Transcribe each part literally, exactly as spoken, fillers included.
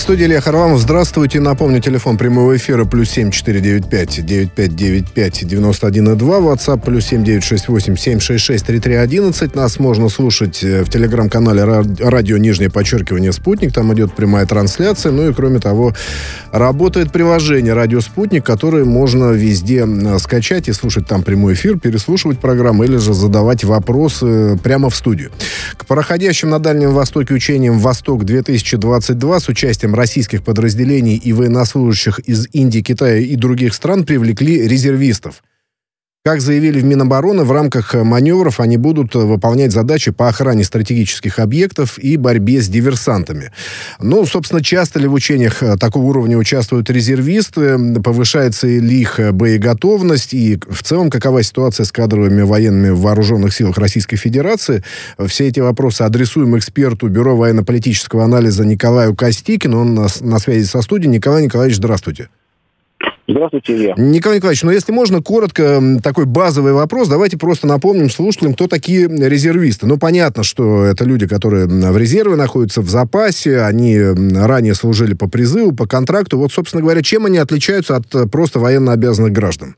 студии Илья Харламов. Здравствуйте. Напомню, телефон прямого эфира плюс семь четыре девять пять девять пять девять пять девяносто один и два. WhatsApp плюс семь девять шесть восемь семь шесть шесть три три одиннадцать. Нас можно слушать в телеграм-канале радио нижнее подчеркивание «Спутник». Там идет прямая трансляция. Ну и кроме того, работает приложение «Радио Спутник», которое можно везде скачать и слушать там прямой эфир, переслушивать программы или же задавать вопросы прямо в студию. К проходящим на Дальнем Востоке учениям «Восток-две тысячи двадцать два» с участием российских подразделений и военнослужащих из Индии, Китая и других стран привлекли резервистов. Как заявили в Минобороны, в рамках маневров они будут выполнять задачи по охране стратегических объектов и борьбе с диверсантами. Ну, собственно, часто ли в учениях такого уровня участвуют резервисты? Повышается ли их боеготовность? И в целом, какова ситуация с кадровыми военными в вооруженных силах Российской Федерации? Все эти вопросы адресуем эксперту Бюро военно-политического анализа Николаю Костикину. Он на, на связи со студией. Николай Николаевич, здравствуйте. Здравствуйте, Илья. Николай Николаевич, ну если можно, коротко, такой базовый вопрос. Давайте просто напомним слушателям, кто такие резервисты. Ну, понятно, что это люди, которые в резерве находятся, в запасе, они ранее служили по призыву, по контракту. Вот, собственно говоря, чем они отличаются от просто военнообязанных граждан?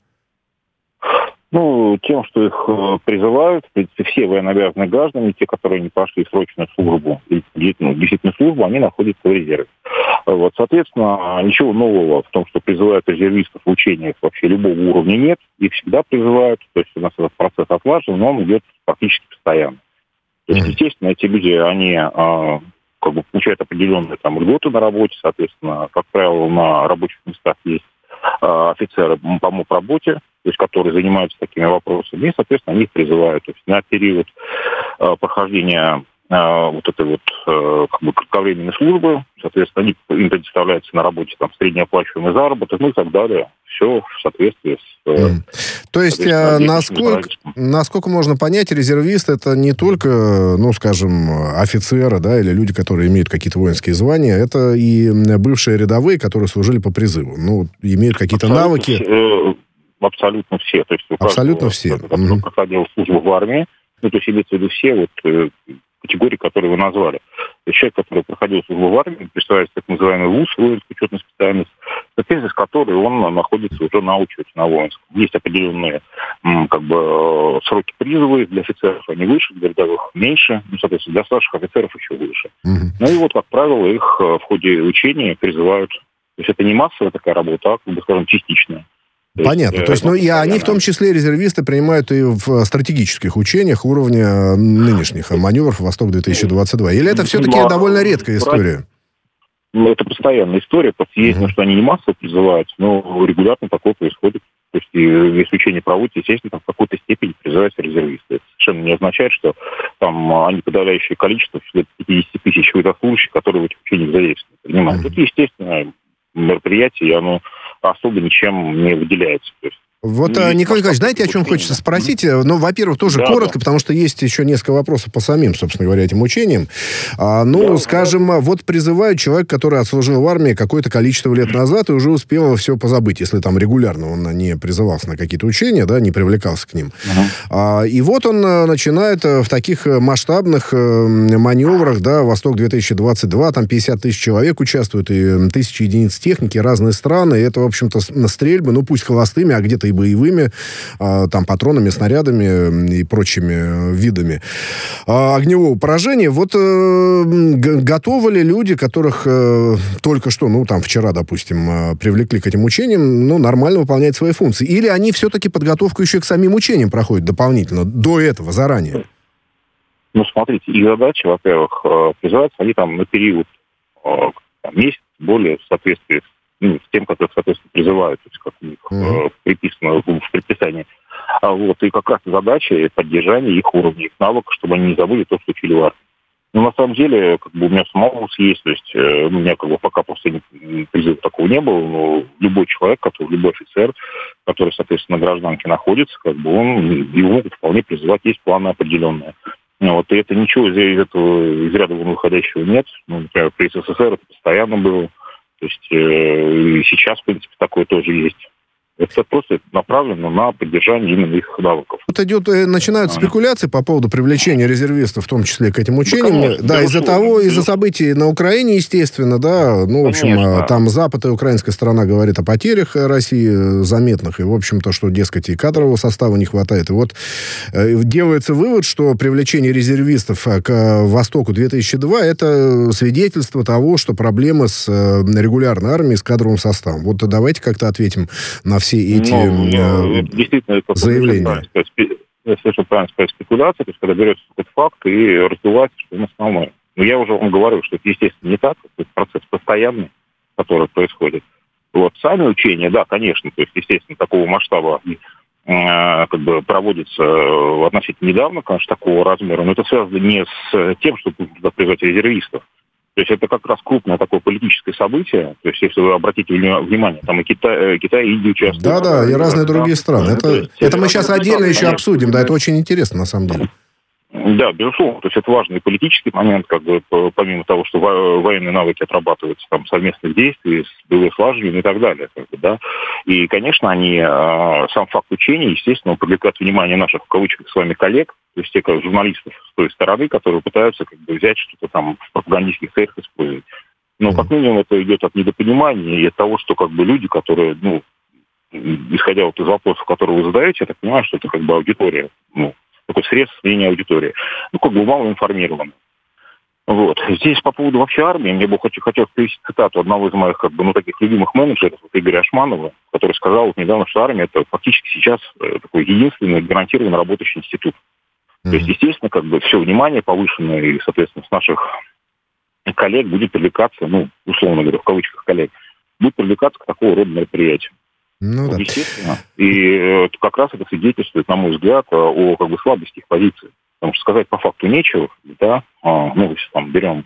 Ну, тем, что их призывают, в принципе, все военнообязанные граждане, те, которые не прошли срочную службу, длительную, длительную службу, они находятся в резерве. Вот, соответственно, ничего нового в том, что призывают резервистов в учениях вообще любого уровня нет. Их всегда призывают. То есть у нас этот процесс отлажен, но он идет практически постоянно. То есть, естественно, эти люди, они а, как бы получают определенные там льготы на работе, соответственно, как правило, на рабочих местах есть а, офицеры по моб-работе, то есть которые занимаются такими вопросами, и, соответственно, они их призывают. То есть на период а, прохождения вот этой вот как бы кратковременной службы, соответственно, они, им предоставляется на работе там среднеоплачиваемый заработок, ну и так далее. Все в соответствии с... Mm. То есть, насколько, насколько можно понять, резервист это не только, ну, скажем, офицеры, да, или люди, которые имеют какие-то воинские звания, это и бывшие рядовые, которые служили по призыву, ну, имеют какие-то абсолютно навыки. Все, абсолютно все. То есть у абсолютно все. Который mm-hmm. проходил службу в армии, ну, то есть имеется в виду все вот категории, которые вы назвали. То есть человек, который проходил службу в армии, представляется так называемый ВУЗ, воинская учетная специальность, в соответствии с которой он находится уже на учете на воинском. Есть определенные как бы сроки призыва для офицеров, они выше, для рядовых меньше, ну, соответственно, для старших офицеров еще выше. Mm-hmm. Ну и вот, как правило, их в ходе учения призывают. То есть это не массовая такая работа, а, как бы, скажем, частичная. Понятно. То есть, ну, и они, в том числе, резервисты, принимают и в стратегических учениях уровня нынешних маневров «Восток-две тысячи двадцать два». Или это все-таки ну, довольно редкая история? Ну, это постоянная история. Просто есть, uh-huh. что они не массово призываются, но регулярно такое происходит. То есть, если учение проводится, естественно, там в какой-то степени призываются резервисты. Это совершенно не означает, что там они подавляющее количество, пятьдесят тысяч военнослужащих, которые в этих учениях задействованы. Понимаете? Uh-huh. Это, естественно, мероприятие, и оно особо ничем не выделяется. То есть, вот, ну, Николай Николаевич, знаете, о чем хочется спросить? Ну, во-первых, тоже да, коротко, да. потому что есть еще несколько вопросов по самим, собственно говоря, этим учениям. А, ну, да, скажем, да. вот призывают человека, который отслужил в армии какое-то количество лет назад и уже успел все позабыть, если там регулярно он не призывался на какие-то учения, да, не привлекался к ним. Uh-huh. А, и вот он начинает в таких масштабных маневрах, да, «Восток-две тысячи двадцать два», там пятьдесят тысяч человек участвуют, и тысячи единиц техники, разные страны, и это, в общем-то, на стрельбы, ну, пусть холостыми, а где-то и боевыми, там, патронами, снарядами и прочими видами огневого поражения. Вот готовы ли люди, которых только что, ну, там, вчера, допустим, привлекли к этим учениям, ну, нормально выполнять свои функции? Или они все-таки подготовку еще к самим учениям проходят дополнительно, до этого, заранее? Ну, смотрите, их задачи, во-первых, призываются они там на период там, месяц, более в соответствии с Ну, с тем, которые, соответственно, призывают, то есть как у них mm-hmm. э, приписано в предписании. А вот, и как раз задача поддержания их уровня, их навыков, чтобы они не забыли то, что учили в армии. Но на самом деле, как бы у меня самого есть, то есть э, у меня как бы пока просто призыва такого не было, но любой человек, который, любой офицер, который, соответственно, на гражданке находится, как бы он, его могут вполне призывать, есть планы определенные. Вот, и это ничего из этого, из ряда вон выходящего нет. Ну, например, при СССР это постоянно было. То есть э, и сейчас, в принципе, такое тоже есть. Это просто направлено на поддержание именно их навыков. Вот идет, начинают спекуляции по поводу привлечения резервистов, в том числе к этим учениям. Да, конечно, да из-за того, из-за событий на Украине, естественно, да, ну, в общем, конечно. Там Запад и украинская сторона говорит о потерях России заметных, и, в общем-то, что, дескать, и кадрового состава не хватает. И вот делается вывод, что привлечение резервистов к Востоку две тысячи два это свидетельство того, что проблемы с регулярной армией, с кадровым составом. Вот давайте как-то ответим на все эти ну, э, действительно, это заявления. Совершенно правильно сказать, спекуляция, то есть когда берется какой-то факт и раздувается, что он основной. Но я уже вам говорю, что это, естественно, не так, это процесс постоянный, который происходит. Вот сами учения, да, конечно, то есть, естественно, такого масштаба э, как бы проводится относительно недавно, конечно, такого размера, но это связано не с тем, что туда призвать резервистов. То есть это как раз крупное такое политическое событие. То есть, если вы обратите внимание, там и Китай, Китай и Индия участвуют. Да-да, и разные да, другие страны. Это, это, это мы сейчас отдельно еще обсудим. Да, это очень интересно, на самом деле. Да, безусловно. То есть это важный политический момент, как бы, помимо того, что военные навыки отрабатываются, там, совместных действий, с боевым слаживанием и так далее. Как бы, да. И, конечно, они, сам факт учения, естественно, привлекает внимание наших, в кавычках, с вами коллег, то есть тех журналистов с той стороны, которые пытаются как бы взять что-то там в пропагандистских целях использовать. Но, как минимум, это идет от недопонимания и от того, что как бы люди, которые, ну, исходя вот из вопросов, которые вы задаете, я так понимаю, что это как бы аудитория, ну, такой срез мнения аудитории, ну, как бы мало информированы. Вот. Здесь по поводу вообще армии, мне бы хотел, хотел привести цитату одного из моих, как бы, ну, таких любимых менеджеров, вот, Игоря Ашманова, который сказал вот недавно, что армия это фактически сейчас такой единственный гарантированно работающий институт. Mm-hmm. То есть, естественно, как бы все внимание повышенное, и, соответственно, с наших коллег будет привлекаться, ну, условно говоря, в кавычках коллег, будет привлекаться к такого рода мероприятию. Ну, да. Естественно. И э, как раз это свидетельствует, на мой взгляд, о как бы слабости их позиции. Потому что сказать по факту нечего, да, а, ну, если там берем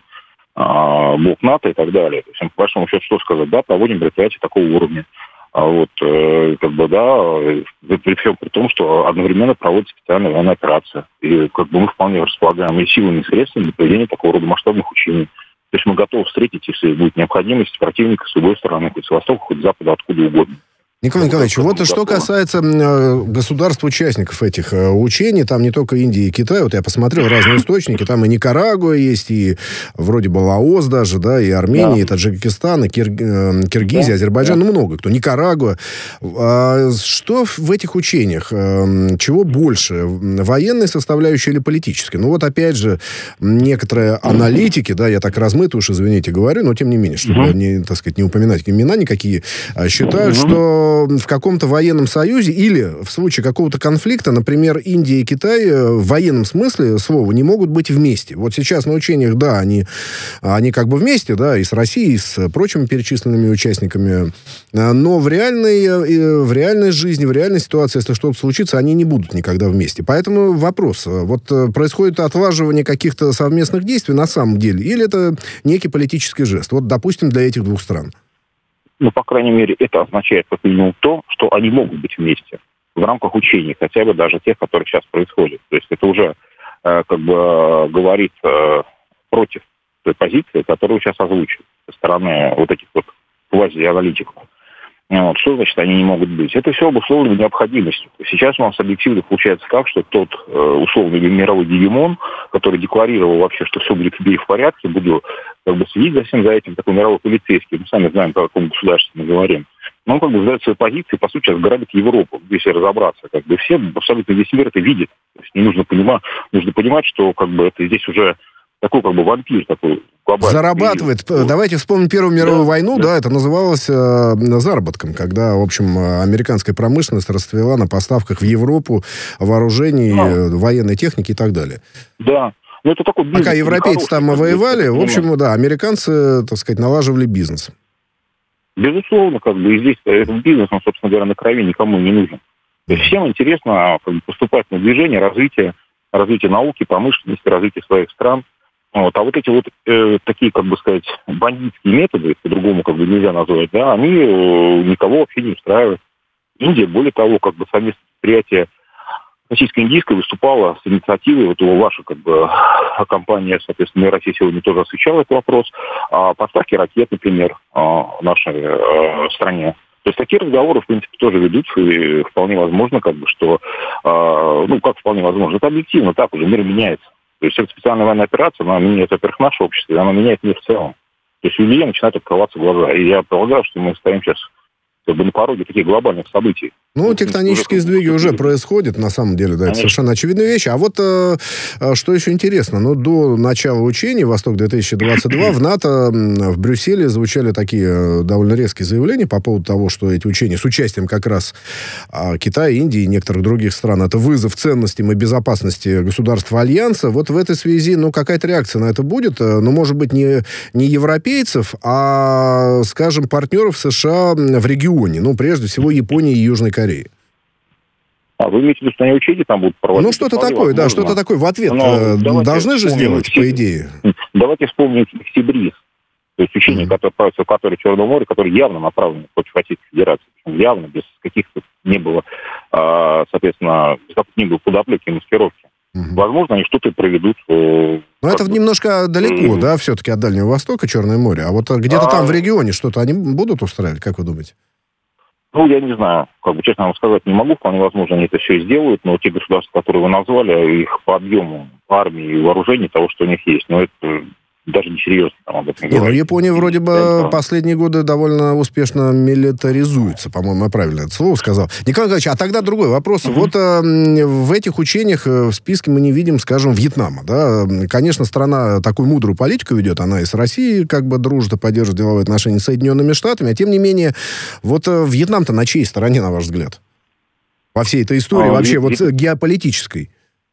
а, блок НАТО и так далее. То есть, по большому счету, что сказать, да, проводим мероприятия такого уровня. А вот, э, как бы, да, при всем при том, что одновременно проводится специальная военная операция. И, как бы, мы вполне располагаем и силами, и средствами для проведения такого рода масштабных учений. То есть мы готовы встретить, если будет необходимость, противника с любой стороны, хоть с востока, хоть с запада, откуда угодно. Николай Николаевич, вот и что касается государств-участников этих учений, там не только Индия и Китай, вот я посмотрел разные источники, там и Никарагуа есть, и вроде бы Лаос даже, да, и Армения, да. и Таджикистан, и Кир... Киргизия, да. Азербайджан, да. ну много кто, Никарагуа. А что в этих учениях? Чего больше, военной составляющей или политической? Ну вот опять же, некоторые аналитики, да, я так размыто уж, извините, говорю, но тем не менее, чтобы угу. не, так сказать, не упоминать имена никакие, считают, угу. что в каком-то военном союзе или в случае какого-то конфликта, например, Индия и Китай в военном смысле слова не могут быть вместе. Вот сейчас на учениях, да, они, они как бы вместе, да, и с Россией, и с прочими перечисленными участниками, но в реальной, в реальной жизни, в реальной ситуации, если что-то случится, они не будут никогда вместе. Поэтому вопрос, вот происходит отлаживание каких-то совместных действий на самом деле, или это некий политический жест? Вот, допустим, для этих двух стран. Ну, по крайней мере, это означает как минимум то, что они могут быть вместе в рамках учений, хотя бы даже тех, которые сейчас происходят. То есть это уже э, как бы э, говорит э, против той позиции, которую сейчас озвучили со стороны вот этих вот квази-аналитиков. Вот. Что значит они не могут быть? Это все обусловлено необходимостью. Сейчас у нас объективно получается так, что тот э, условный мировой гегемон, который декларировал вообще, что все будет в порядке, буду как бы следить за всем за этим, такой мировой полицейский, мы сами знаем, о каком государстве мы говорим, но он как бы сдает свои позиции, по сути, сейчас грабит Европу, если разобраться. Как бы все, абсолютно весь мир это видит. То есть не нужно понимать, нужно понимать, что как бы это здесь уже такой как бы вампир такой глобальный. Зарабатывает. И, Давайте вспомним Первую мировую да, войну, да. да, это называлось э, заработком, когда, в общем, американская промышленность расцвела на поставках в Европу вооружений, да. военной техники и так далее. Да. Ну, это такой бизнес. Пока европейцы там воевали, в общем, да, американцы, так сказать, налаживали бизнес. Безусловно, как бы и здесь этот бизнес, он, собственно говоря, на крови никому не нужен. То есть всем интересно как бы, поступать на движение, развитие, развитие науки, промышленности, развитие своих стран. Вот. А вот эти вот э, такие, как бы сказать, бандитские методы, по-другому как бы нельзя назвать, да, они э, никого вообще не устраивают. Индия, более того, как бы совместное предприятие российско-индийская выступала с инициативой, вот его ваша как бы компания, соответственно, Россия сегодня тоже освещала этот вопрос, о поставке ракет, например, в нашей стране. То есть такие разговоры, в принципе, тоже ведутся, и вполне возможно, как бы, что, э, ну, как вполне возможно, это объективно, так уже мир меняется. То есть эта специальная военная операция, она меняет, во-первых, наше общество, и она меняет мир в целом. То есть у людей начинают открываться глаза. И я полагаю, что мы стоим сейчас как бы на пороге таких глобальных событий. Ну, тектонические сдвиги уже происходят, на самом деле, да, это совершенно очевидная вещь. А вот э, что еще интересно, ну, до начала учений «Восток-две тысячи двадцать два» в НАТО, в Брюсселе звучали такие довольно резкие заявления по поводу того, что эти учения с участием как раз э, Китая, Индии и некоторых других стран, это вызов ценностям и безопасности государств Альянса. Вот в этой связи, ну, какая-то реакция на это будет, ну, может быть, не, не европейцев, а, скажем, партнеров США в регионе. Ну, прежде всего, Японии и Южной Кореи. А вы имеете в виду, что они учения там будут проводить? Ну, что-то такое, возможно. Да, что-то такое в ответ. Но должны же сделать, по идее. Давайте вспомним Сибриз. То есть учения, mm-hmm. которые проводятся в Катаре, Черном море, которые явно направлены против Российской Федерации. Явно, без каких-то не было, соответственно, без каких-то не было подоплеки и маскировки. Mm-hmm. Возможно, они что-то проведут. Но это бы, немножко далеко, mm-hmm. да, все-таки от Дальнего Востока, Черное море. А вот где-то а... там в регионе что-то они будут устраивать, как вы думаете? Ну, я не знаю, как бы честно вам сказать не могу, вполне возможно, они это все и сделают, но те государства, которые вы назвали, их по объему армии и вооружений, того, что у них есть, но это даже несерьезно там об этом говорить. Не, ну, Япония вроде бы это... последние годы довольно успешно милитаризуется, по-моему, я правильно это слово сказал. Николай Николаевич, а тогда другой вопрос. Mm-hmm. Вот э, в этих учениях в списке мы не видим, скажем, Вьетнама, да? Конечно, страна такую мудрую политику ведет, она и с Россией как бы дружит и поддерживает деловые отношения с Соединенными Штатами, а тем не менее, вот э, Вьетнам-то на чьей стороне, на ваш взгляд? Во всей этой истории, а, вообще, Вьет... вот геополитической.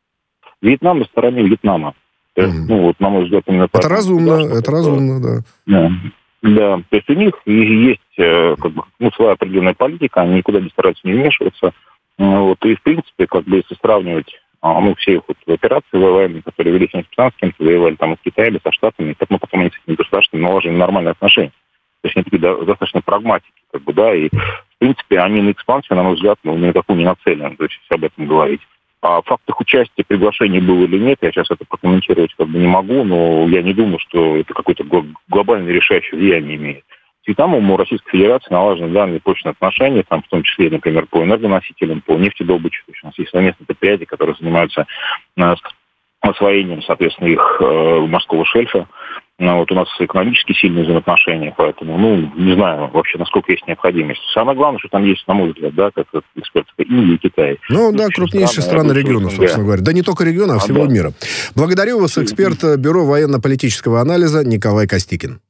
Вьетнам на стороне Вьетнама. Mm-hmm. Ну, вот, на мой взгляд, именно это разумно, это, это разумно, да. да. Да, то есть у них есть как бы, ну, своя определенная политика, они никуда не стараются не вмешиваться. Вот, и, в принципе, как бы, если сравнивать ну, все их вот, операции военные, которые велись не с пацанским, воевали там с Китаем, со Штатами, как, ну, потом они с этими государствами наложили нормальные отношения. То есть они такие да, достаточно прагматики, как бы, да, и, в принципе, они на экспансию, на мой взгляд, ну, ни на какую не нацелены, то есть об этом говорить. А факт их участия, приглашений было или нет, я сейчас это прокомментировать как бы не могу, но я не думаю, что это какое-то глобальное решающее влияние имеет. С Вьетнамом у Российской Федерации налажены данные прочные отношения, там, в том числе, например, по энергоносителям, по нефтедобыче. То есть у нас есть совместные предприятия, которые занимаются э, освоением, соответственно, их э, морского шельфа. Ну, вот у нас экономически сильные взаимоотношения, поэтому, ну, не знаю вообще, насколько есть необходимость. Самое главное, что там есть, на мой взгляд, да, как эксперт, Индия и Китай. Ну, да, крупнейшие страны, страны региона, собственно говоря. Да не только региона, а, а всего да. мира. Благодарю вас, эксперт Бюро военно-политического анализа Николай Костикин.